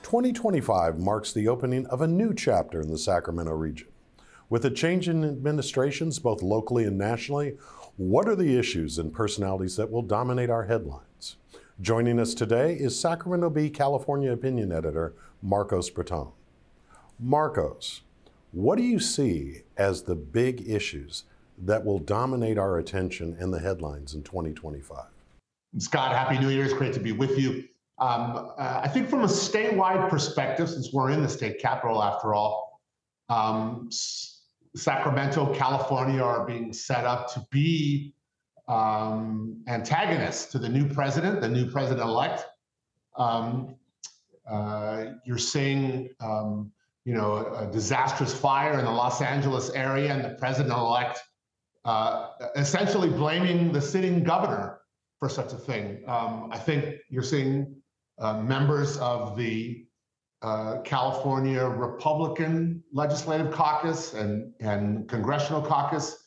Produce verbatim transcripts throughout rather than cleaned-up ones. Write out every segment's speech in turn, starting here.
twenty twenty-five marks the opening of a new chapter in the Sacramento region. With a change in administrations, both locally and nationally, what are the issues and personalities that will dominate our headlines? Joining us today is Sacramento Bee California opinion editor, Marcos Breton. Marcos, what do you see as the big issues that will dominate our attention and the headlines in twenty twenty-five? Scott, Happy New Year. It's great to be with you. Um, uh, I think from a statewide perspective, since we're in the state capital after all, um, Sacramento, California are being set up to be um, antagonists to the new president, the new president-elect. Um, uh, you're seeing, um, you know, a disastrous fire in the Los Angeles area, and the president-elect uh, essentially blaming the sitting governor for such a thing. Um, I think you're seeing uh, members of the uh, California Republican Legislative Caucus and, and Congressional Caucus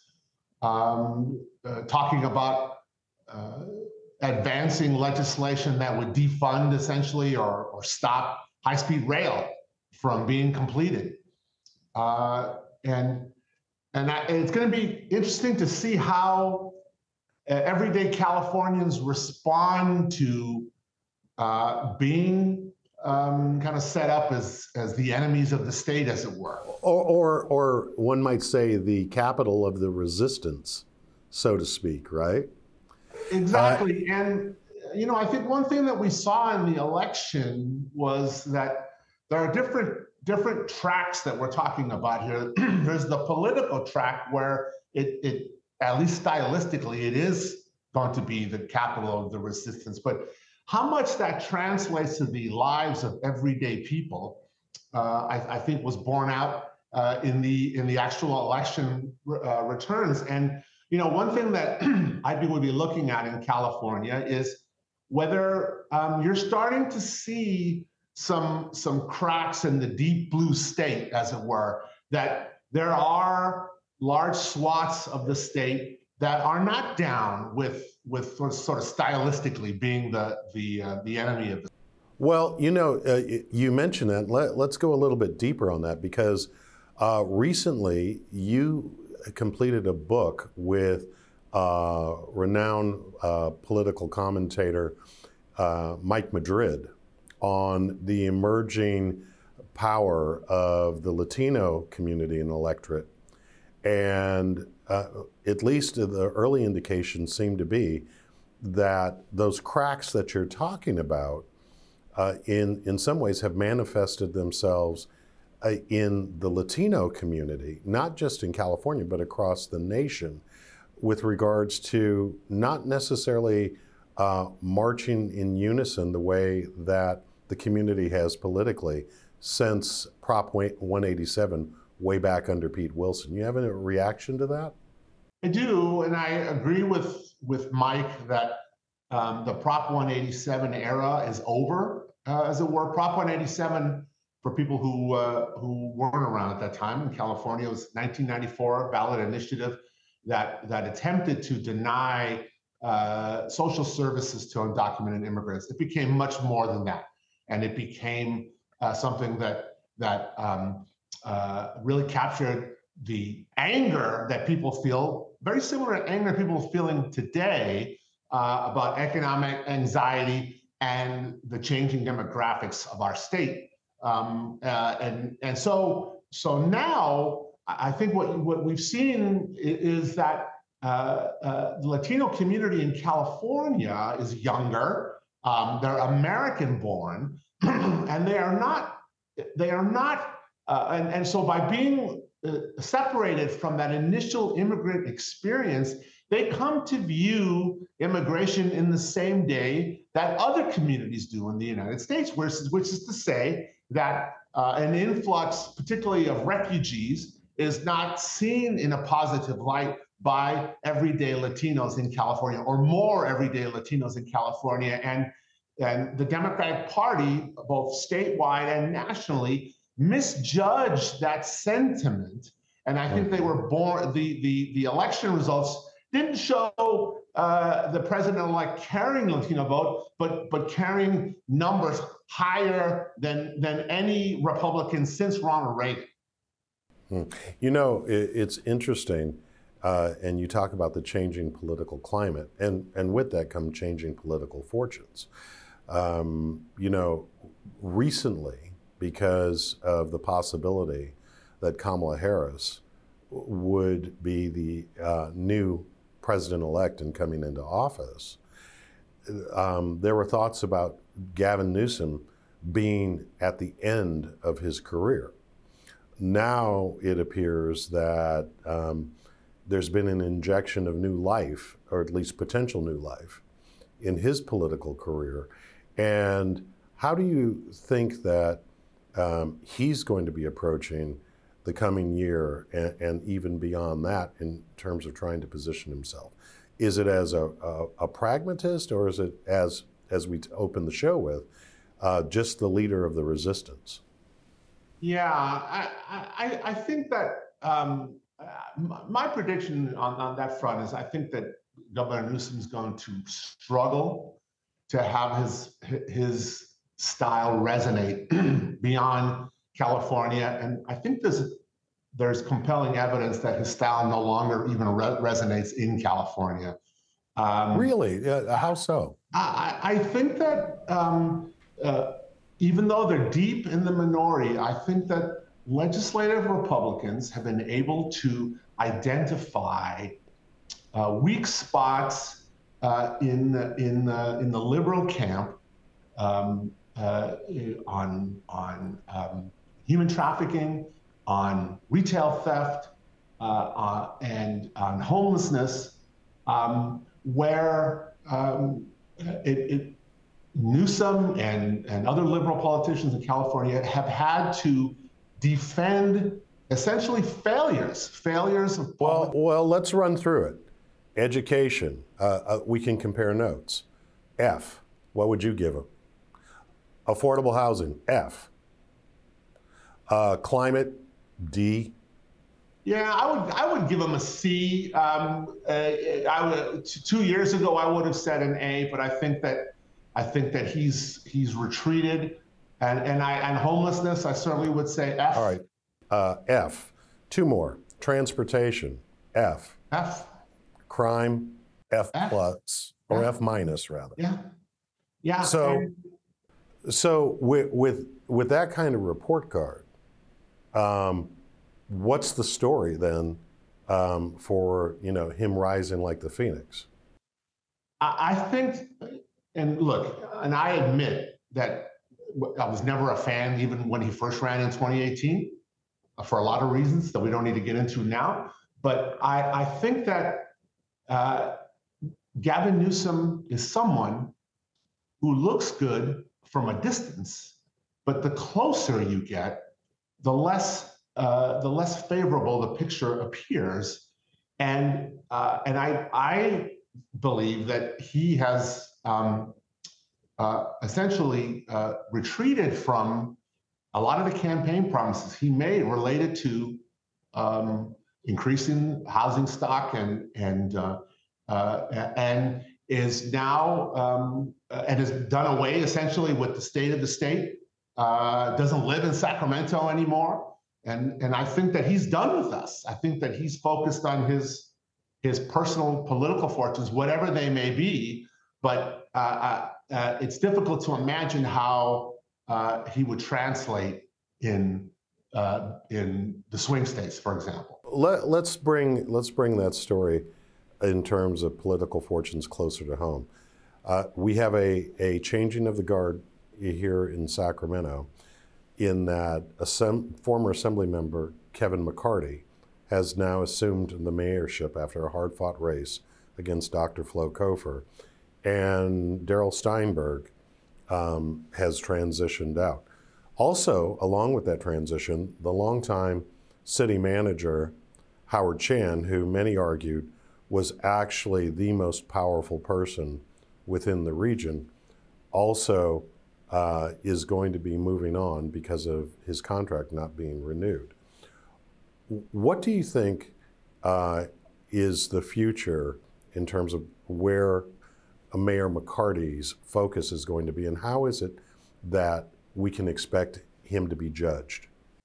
um, uh, talking about uh, advancing legislation that would defund essentially or, or stop high-speed rail from being completed. Uh, and and, I, and it's going to be interesting to see how uh, everyday Californians respond to uh, being um, kind of set up as, as the enemies of the state, as it were. Or, or, or one might say the capital of the resistance, so to speak, right? Exactly. Uh, and, you know, I think one thing that we saw in the election was that there are different different tracks that we're talking about here. There's the political track where it, it, at least stylistically, it is going to be the capital of the resistance. But how much that translates to the lives of everyday people, uh, I, I think was borne out uh, in the in the actual election uh, returns. And, you know, one thing that I B would be looking at in California is whether um, you're starting to see some some cracks in the deep blue state, as it were, that there are large swaths of the state that are not down with with sort of stylistically being the the uh, the enemy of the. Well, you know, uh, you mentioned that. Let, let's go a little bit deeper on that, because uh, recently you completed a book with uh, renowned uh, political commentator uh, Mike Madrid on the emerging power of the Latino community and electorate. And uh, at least the early indications seem to be that those cracks that you're talking about uh, in, in some ways have manifested themselves uh, in the Latino community, not just in California, but across the nation, with regards to not necessarily uh, marching in unison the way that the community has politically since Prop one eighty-seven way back under Pete Wilson. You have a reaction to that? I do, and I agree with with Mike that um, the Prop one eighty-seven era is over, uh, as it were. Prop one eighty-seven, for people who uh, who weren't around at that time in California, it was nineteen ninety-four ballot initiative that that attempted to deny uh, social services to undocumented immigrants. It became much more than that. And it became uh, something that that um, uh, really captured the anger that people feel, very similar to anger people are feeling today uh, about economic anxiety and the changing demographics of our state. Um, uh, and and so so now I think what what we've seen is that uh, uh, the Latino community in California is younger. Um, they're American-born, and they are not. They are not. Uh, and and so by being uh, separated from that initial immigrant experience, they come to view immigration in the same day that other communities do in the United States, which is, which is to say that uh, an influx, particularly of refugees, is not seen in a positive light by everyday Latinos in California, or more everyday Latinos in California. And, and the Democratic Party, both statewide and nationally, misjudged that sentiment. And I think they were born, the, the, the election results didn't show uh, the president-elect carrying Latino vote, but, but carrying numbers higher than than any Republican since Ronald Reagan. Hmm. You know, it, it's interesting, uh, and you talk about the changing political climate, and, and with that come changing political fortunes. Um, you know, recently, because of the possibility that Kamala Harris would be the uh, new president-elect and coming into office, um, there were thoughts about Gavin Newsom being at the end of his career. Now it appears that um, there's been an injection of new life, or at least potential new life, in his political career. And how do you think that um, he's going to be approaching the coming year and, and even beyond that in terms of trying to position himself? Is it as a, a, a pragmatist, or is it, as, as we opened the show with, uh, just the leader of the resistance? Yeah, I, I, I think that um, my prediction on, on that front is I think that Governor Newsom is going to struggle to have his his style resonate beyond California, and I think there's there's compelling evidence that his style no longer even re resonates in California. Um, really? Uh, how so? I, I think that. Um, uh, Even though they're deep in the minority, I think that legislative Republicans have been able to identify uh, weak spots uh, in the in the in the liberal camp um, uh, on on um, human trafficking, on retail theft, uh, uh, and on homelessness, um, where um, it. it Newsom and, and other liberal politicians in California have had to defend essentially failures, failures of well, well, let's run through it. Education, uh, uh, we can compare notes. F, what would you give them? Affordable housing, F. Uh, climate, D. Yeah, I would I would give him a C. Um, uh, I would, two years ago I would have said an A, but I think that I think that he's he's retreated, and and I and homelessness I certainly would say F. All right, uh, F. Two more. Transportation, F. F. Crime, F, F. plus or F. F minus rather. Yeah, yeah. So, and, so with with with that kind of report card, um, what's the story then um, for you know him rising like the phoenix? I, I think. And look, and I admit that I was never a fan, even when he first ran in twenty eighteen, for a lot of reasons that we don't need to get into now. But I, I think that uh, Gavin Newsom is someone who looks good from a distance, but the closer you get, the less uh, the less favorable the picture appears. And uh, and I I believe that he has. Um, uh, essentially uh, retreated from a lot of the campaign promises he made related to um, increasing housing stock and and uh, uh, and is now um, and has done away essentially with the state of the state. Uh, doesn't live in Sacramento anymore, and and I think that he's done with us. I think that he's focused on his his personal political fortunes, whatever they may be. But uh, uh, it's difficult to imagine how uh, he would translate in uh, in the swing states, for example. Let, let's bring let's bring that story in terms of political fortunes closer to home. Uh, we have a a changing of the guard here in Sacramento, in that a sem- former Assembly member Kevin McCarty has now assumed the mayorship after a hard-fought race against Doctor Flo Kofer. And Darrell Steinberg um, has transitioned out. Also, along with that transition, the longtime city manager, Howard Chan, who many argued was actually the most powerful person within the region, also uh, is going to be moving on because of his contract not being renewed. What do you think uh, is the future in terms of where Mayor McCarty's focus is going to be, and how is it that we can expect him to be judged?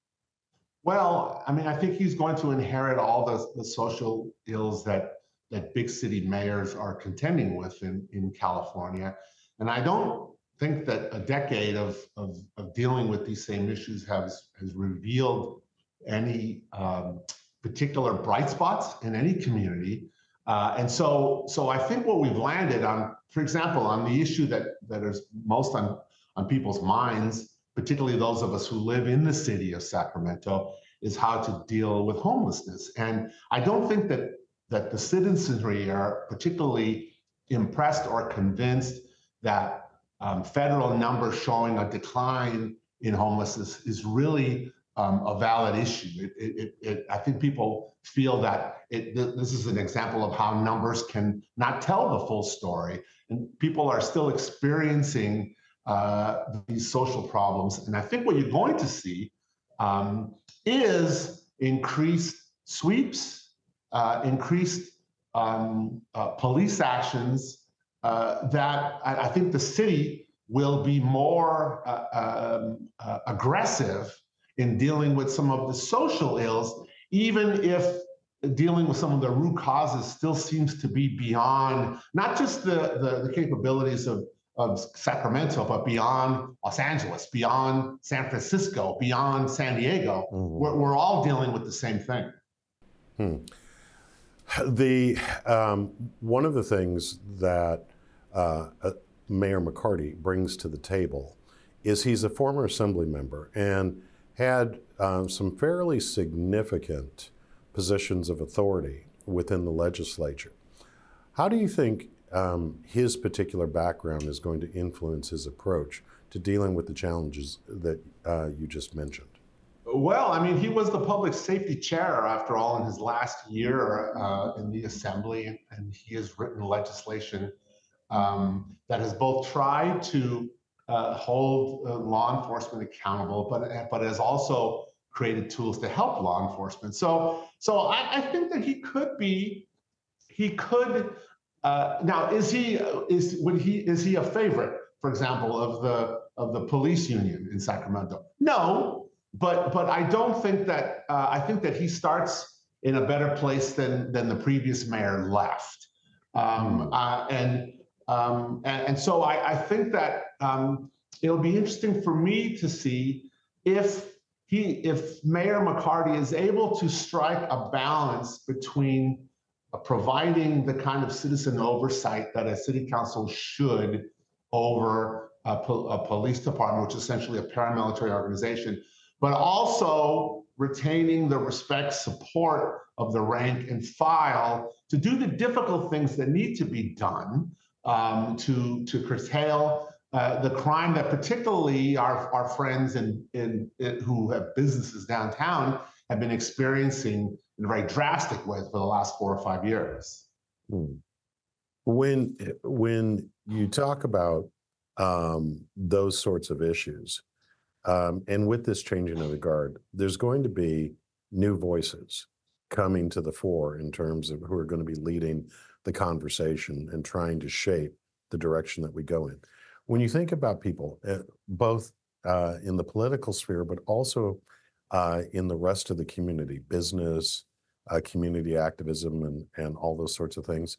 Well, I mean, I think he's going to inherit all the, the social ills that that big city mayors are contending with in, in California. And I don't think that a decade of, of, of dealing with these same issues has, has revealed any um, particular bright spots in any community. Uh, and so, so I think what we've landed on, for example, on the issue that, that is most on, on people's minds, particularly those of us who live in the city of Sacramento, is how to deal with homelessness. And I don't think that that the citizenry are particularly impressed or convinced that um, federal numbers showing a decline in homelessness is really um, a valid issue. It, it, it, I think people feel that it, this is an example of how numbers can not tell the full story, and people are still experiencing uh, these social problems. And I think what you're going to see um, is increased sweeps, Uh, increased um, uh, police actions uh, that I, I think the city will be more uh, um, uh, aggressive in dealing with some of the social ills, even if dealing with some of the root causes still seems to be beyond not just the, the, the capabilities of, of Sacramento, but beyond Los Angeles, beyond San Francisco, beyond San Diego. Mm-hmm. We're, we're all dealing with the same thing. Hmm. The um, one of the things that uh, uh, Mayor McCarty brings to the table is he's a former assembly member and had um, some fairly significant positions of authority within the legislature. How do you think um, his particular background is going to influence his approach to dealing with the challenges that uh, you just mentioned? Well, I mean, he was the public safety chair, after all, in his last year uh, in the assembly, and he has written legislation um, that has both tried to uh, hold uh, law enforcement accountable, but but has also created tools to help law enforcement. So, so I, I think that he could be, he could. Uh, now, is he is would he is he a favorite, for example, of the of the police union in Sacramento? No. But but I don't think that uh, I think that he starts in a better place than than the previous mayor left, um, uh, and, um, and and so I, I think that um, it'll be interesting for me to see if he if Mayor McCarty is able to strike a balance between uh, providing the kind of citizen oversight that a city council should over a, po- a police department, which is essentially a paramilitary organization, but also retaining the respect, support of the rank and file to do the difficult things that need to be done um, to, to curtail uh, the crime that particularly our, our friends in, in, in, who have businesses downtown have been experiencing in a very drastic way for the last four or five years. Hmm. When, when you talk about um, those sorts of issues, Um, and with this changing of the guard, there's going to be new voices coming to the fore in terms of who are going to be leading the conversation and trying to shape the direction that we go in. When you think about people, uh, both uh, in the political sphere, but also uh, in the rest of the community, business, uh, community activism, and, and all those sorts of things,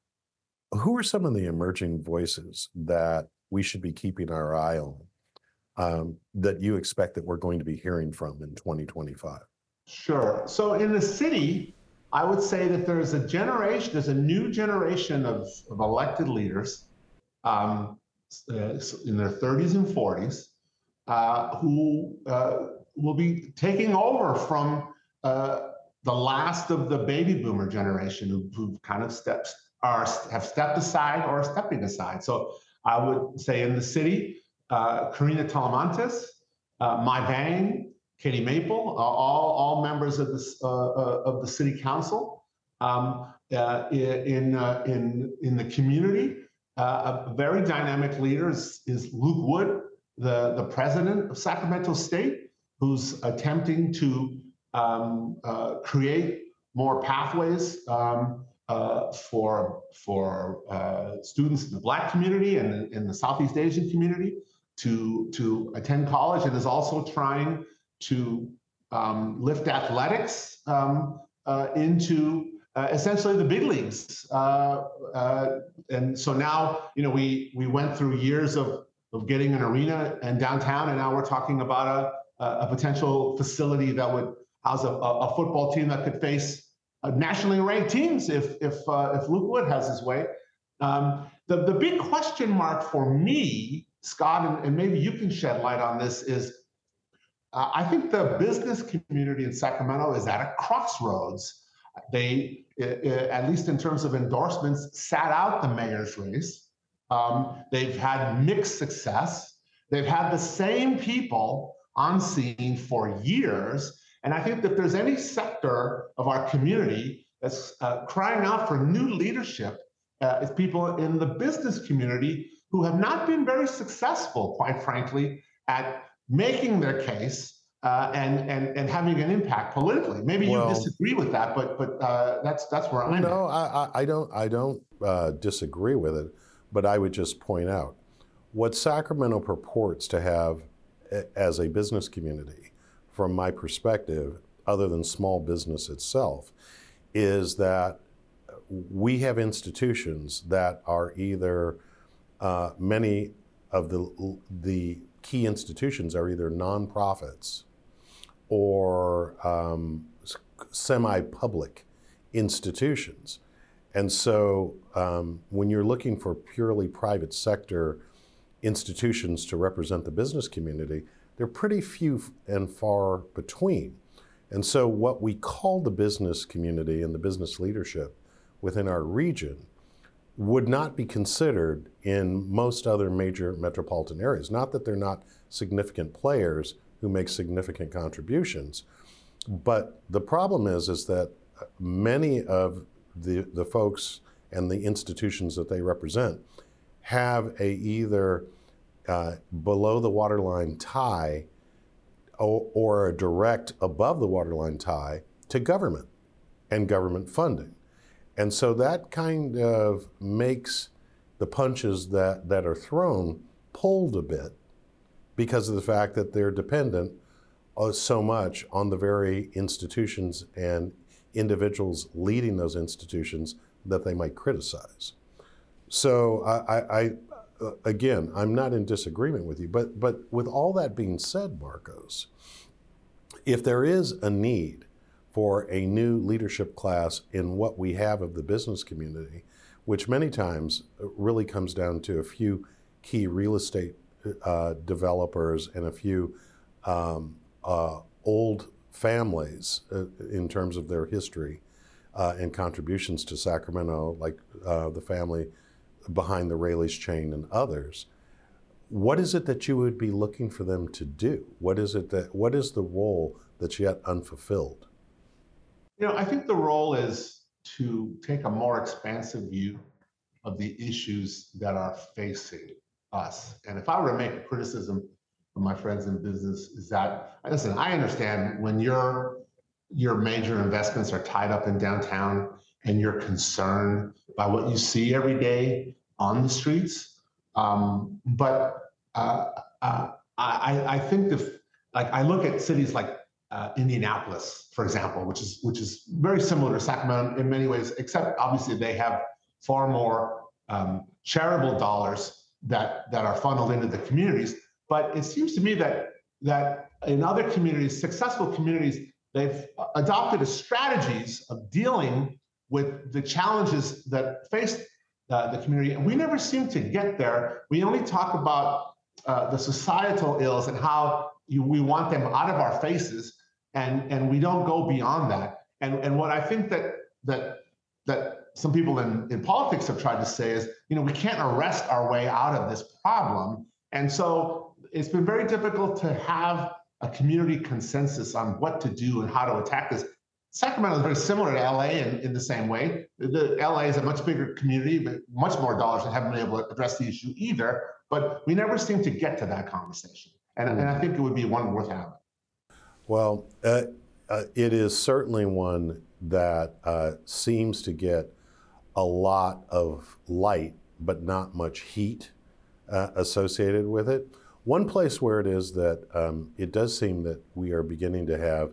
who are some of the emerging voices that we should be keeping our eye on? Um, that you expect that we're going to be hearing from in twenty twenty-five? Sure. So in the city, I would say that there's a generation, there's a new generation of, of elected leaders um, uh, in their thirties and forties uh, who uh, will be taking over from uh, the last of the baby boomer generation who, who kind of steps are have stepped aside or are stepping aside. So I would say in the city, Uh, Karina Talamantes, uh, Mai Vang, Katie Maple, uh, all, all members of, this, uh, uh, of the city council. Um, uh, in, uh, in, in the community, uh, a very dynamic leader is, is Luke Wood, the, the president of Sacramento State, who's attempting to um, uh, create more pathways um, uh, for, for uh, students in the Black community and in the Southeast Asian community. to, to attend college and is also trying to um, lift athletics um, uh, into uh, essentially the big leagues. Uh, uh, and so now, you know, we, we went through years of, of getting an arena in downtown, and now we're talking about a, a potential facility that would house a, a football team that could face uh, nationally ranked teams if, if, uh, if Luke Wood has his way. Um, the, the big question mark for me, Scott, and, and maybe you can shed light on this, is uh, I think the business community in Sacramento is at a crossroads. They, uh, at least in terms of endorsements, sat out the mayor's race. Um, they've had mixed success. They've had the same people on scene for years. And I think that if there's any sector of our community that's uh, crying out for new leadership, uh, it's people in the business community who have not been very successful, quite frankly, at making their case uh, and, and, and having an impact politically. Maybe well, you disagree with that, but but uh, that's that's where I'm No, I, I don't, I don't uh, disagree with it, but I would just point out what Sacramento purports to have as a business community, from my perspective, other than small business itself, is that we have institutions that are either, uh, many of the, the key institutions are either nonprofits or um, semi-public institutions. And so um, when you're looking for purely private sector institutions to represent the business community, they're pretty few and far between. And so what we call the business community and the business leadership within our region would not be considered in most other major metropolitan areas. Not that they're not significant players who make significant contributions, but the problem is, is that many of the, the folks and the institutions that they represent have a either uh, below the waterline tie or, or a direct above the waterline tie to government and government funding. And so that kind of makes the punches that, that are thrown pulled a bit because of the fact that they're dependent uh, so much on the very institutions and individuals leading those institutions that they might criticize. So I, I, I uh, again, I'm not in disagreement with you, but, but with all that being said, Marcos, if there is a need for a new leadership class in what we have of the business community, which many times really comes down to a few key real estate uh, developers and a few um, uh, old families uh, in terms of their history uh, and contributions to Sacramento, like uh, the family behind the Raley's chain and others. What is it that you would be looking for them to do? What is it that, what is the role that's yet unfulfilled? You know, I think the role is to take a more expansive view of the issues that are facing us. And if I were to make a criticism of my friends in business, is that, listen, I understand when your your major investments are tied up in downtown and you're concerned by what you see every day on the streets. Um, but uh, uh, I, I think if, like, I look at cities like Uh, Indianapolis, for example, which is which is very similar to Sacramento in many ways, except obviously they have far more um, charitable dollars that that are funneled into the communities. But it seems to me that that in other communities, successful communities, they've adopted a strategies of dealing with the challenges that face uh, the community, and we never seem to get there. We only talk about uh, the societal ills and how you, we want them out of our faces. And, and we don't go beyond that. And, and what I think that that that some people in, in politics have tried to say is, you know, we can't arrest our way out of this problem. And so it's been very difficult to have a community consensus on what to do and how to attack this. Sacramento is very similar to L A in, in the same way. The L A is a much bigger community, but much more dollars and haven't been able to address the issue either. But we never seem to get to that conversation. And, and I think it would be one worth having. Well, uh, uh, it is certainly one that uh, seems to get a lot of light, but not much heat uh, associated with it. One place where it is that um, it does seem that we are beginning to have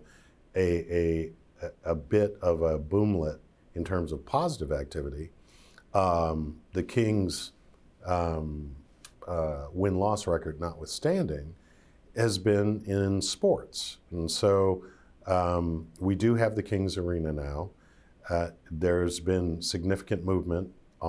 a, a, a bit of a boomlet in terms of positive activity. Um, the Kings' um, uh, win-loss record notwithstanding has been in sports. And so um, we do have the Kings Arena now. Uh, there's been significant movement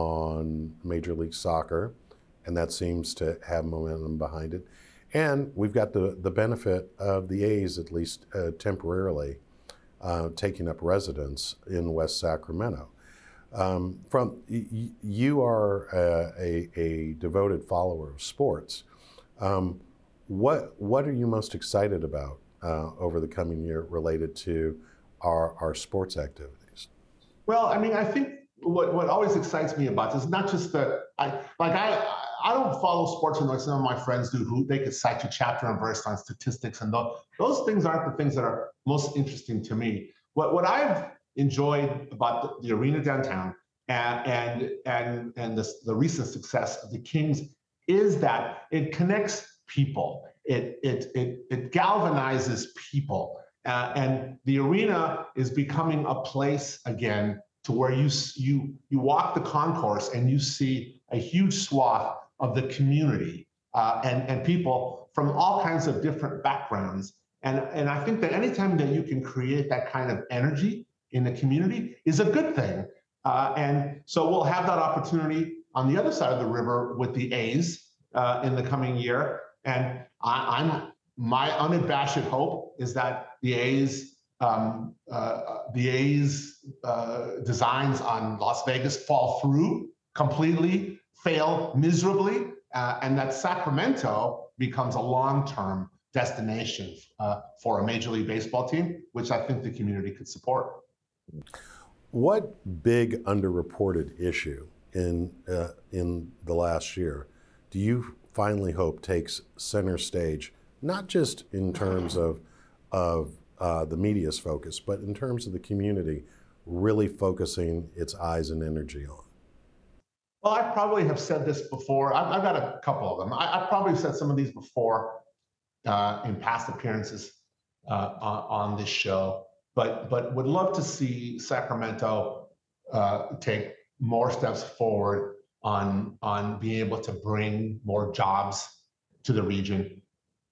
on Major League Soccer, and that seems to have momentum behind it. And we've got the, the benefit of the A's, at least uh, temporarily, uh, taking up residence in West Sacramento. Um, from y- you are uh, a, a devoted follower of sports. Um, what what are you most excited about uh, over the coming year related to our our sports activities? Well, I mean, I think what, what always excites me about this is not just that I like I I don't follow sports like some of my friends do, who they could cite you chapter and verse on statistics, and those, those things aren't the things that are most interesting to me. What what I've enjoyed about the, the arena downtown and and and, and the, the recent success of the Kings is that it connects people. It it it, it galvanizes people. Uh, and the arena is becoming a place again to where you you you walk the concourse and you see a huge swath of the community uh, and and people from all kinds of different backgrounds. And and I think that anytime that you can create that kind of energy in the community is a good thing. Uh, and so we'll have that opportunity on the other side of the river with the A's uh, in the coming year. And I, I'm my unabashed hope is that the A's um, uh, the A's uh, designs on Las Vegas fall through completely, fail miserably, uh, and that Sacramento becomes a long-term destination uh, for a Major League Baseball team, which I think the community could support. What big underreported issue in uh, in the last year do you finally hope takes center stage, not just in terms of of uh, the media's focus, but in terms of the community really focusing its eyes and energy on? Well, I probably have said this before. I've, I've got a couple of them. I, I've probably said some of these before uh, in past appearances uh, on, on this show, but but would love to see Sacramento uh, take more steps forward on on being able to bring more jobs to the region.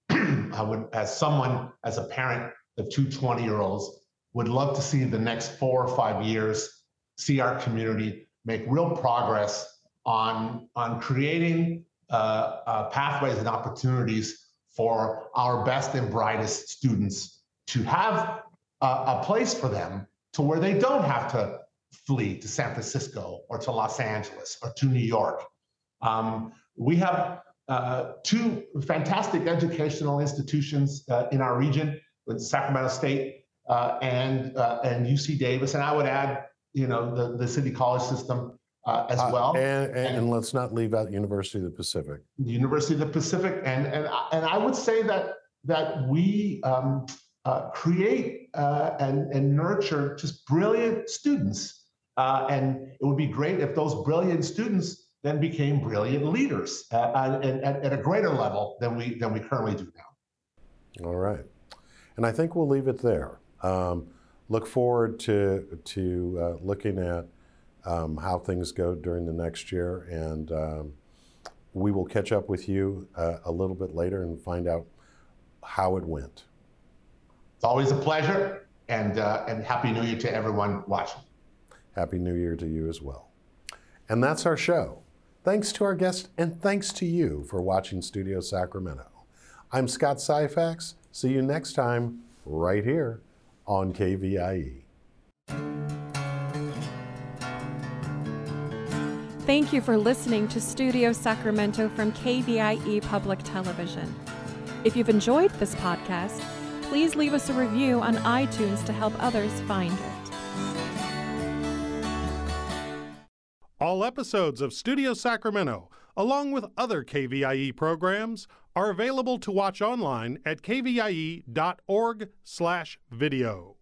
I would, as someone, as a parent of two twenty-year-olds, would love to see the next four or five years see our community make real progress on on creating uh, uh, pathways and opportunities for our best and brightest students to have a, a place for them to where they don't have to flee to San Francisco or to Los Angeles or to New York. Um, we have uh, two fantastic educational institutions uh, in our region, with Sacramento State uh, and uh, and U C Davis, and I would add, you know, the, the City College system uh, as well. Uh, and, and, and let's not leave out University of the Pacific. The University of the Pacific, and and and I would say that that we um, uh, create uh, and and nurture just brilliant students, uh, and it would be great if those brilliant students then became brilliant leaders uh, at, at, at a greater level than we than we currently do now. All right, and I think we'll leave it there. Um, look forward to to uh, looking at um, how things go during the next year, and um, we will catch up with you uh, a little bit later and find out how it went. It's always a pleasure, and uh, and Happy New Year to everyone watching. Happy New Year to you as well. And that's our show. Thanks to our guest, and thanks to you for watching Studio Sacramento. I'm Scott Syfax. See you next time right here on K V I E. Thank you for listening to Studio Sacramento from K V I E Public Television. If you've enjoyed this podcast, please leave us a review on iTunes to help others find it. All episodes of Studio Sacramento, along with other K V I E programs, are available to watch online at kvie dot org slash video.